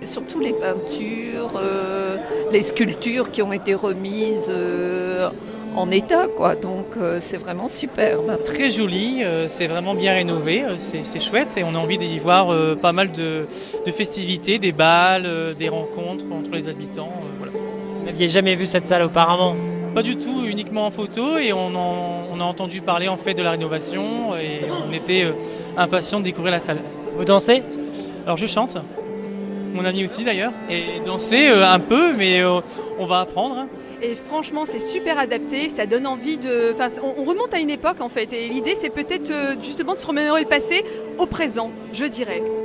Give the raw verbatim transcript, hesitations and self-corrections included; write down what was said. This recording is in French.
Surtout les peintures, euh, les sculptures qui ont été remises euh, en état, quoi. Donc euh, c'est vraiment superbe. Très joli, euh, c'est vraiment bien rénové, euh, c'est, c'est chouette et on a envie d'y voir euh, pas mal de, de festivités, des balles, euh, des rencontres entre les habitants. Euh, voilà. Vous n'aviez jamais vu cette salle auparavant? Pas du tout, uniquement en photo et on, en, on a entendu parler en fait de la rénovation et on était euh, impatients de découvrir la salle. Vous dansez? Alors je chante, mon ami aussi d'ailleurs, et danser euh, un peu, mais euh, on va apprendre. Hein. Et franchement, c'est super adapté, ça donne envie de... Enfin, on, on remonte à une époque en fait, et l'idée c'est peut-être euh, justement de se remémorer le passé au présent, je dirais.